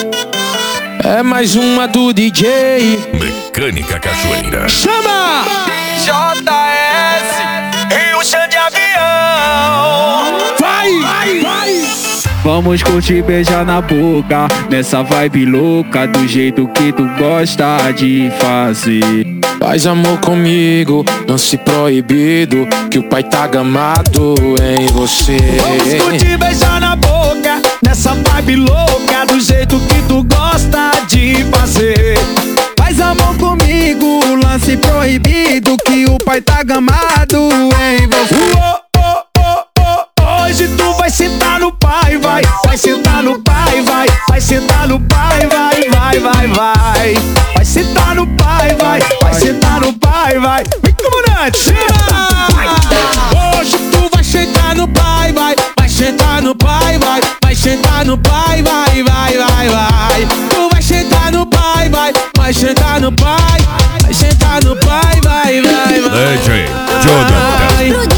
É mais uma do DJ Mecânica Cachoeira. Chama! JS e o chão de avião. Vai! Vamos curtir, beijar na boca, nessa vibe louca, do jeito que tu gosta de fazer. Faz amor comigo, lance proibido, que o pai tá gamado em você. Vamos curtir, beijar na boca, nessa vibe louca, do jeito que tu gosta de fazer. Faz amor comigo, lance proibido, que o pai tá gamado em você. Hoje tu vai sentar no pai, vai sentar no pai, vai sentar no pai, vai sentar no pai, vai sentar no pai, vai. Vem, comandante, senta! Hoje tu vai sentar no pai, vai sentar no pai, vai sentar no pai, vai. Tu vai sentar no pai, vai sentar no pai, vai sentar no pai, vai. DJ Jonathan.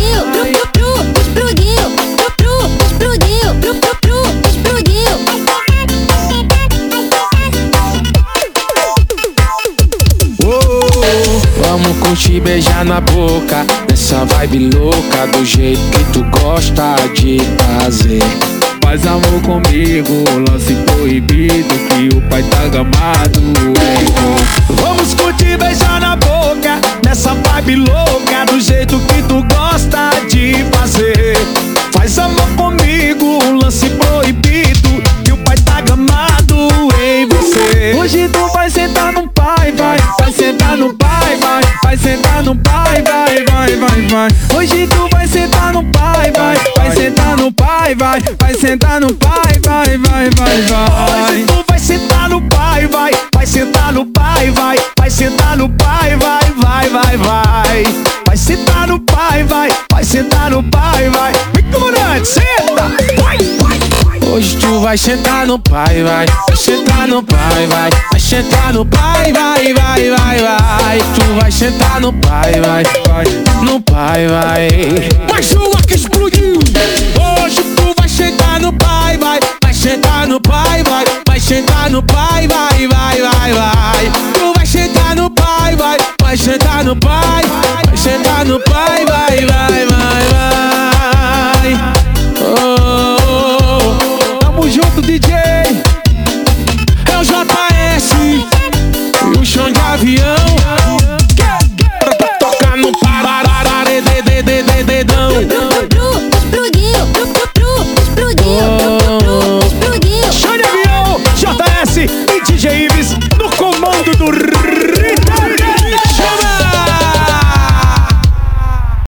Vamos curtir, beijar na boca, nessa vibe louca, do jeito que tu gosta de fazer. Faz amor comigo, lance proibido, que o pai tá gamado em você. Vamos curtir, beijar na boca, nessa vibe louca, do jeito que tu gosta de fazer. Faz amor comigo, lance proibido, que o pai tá gamado em você. Hoje tu vai sentar no pai, vai sentar no pai, vai sentar no pai, vai. Hoje tu vai sentar no pai, vai sentar no pai, vai sentar no pai, vai. Hoje tu vai sentar no pai, vai sentar no pai, vai sentar no pai, vai. Vai sentar no pai, vai sentar no pai, vai. Vem, comandante, senta! Vai. Hoje tu vai sentar no pai, vai sentar no pai, vai sentar no pai, vai. Tu vai sentar no pai, vai no pai, vai. Mais uma que explodiu. Hoje tu vai sentar no pai, vai sentar no pai, vai sentar no pai, vai. Tu vai sentar no pai, vai sentar no pai, vai sentar no pai, vai. Tamo junto, DJ. É o JS e o chão de avião. Toca no dedão. Chão de avião, JS e DJ Ives no comando do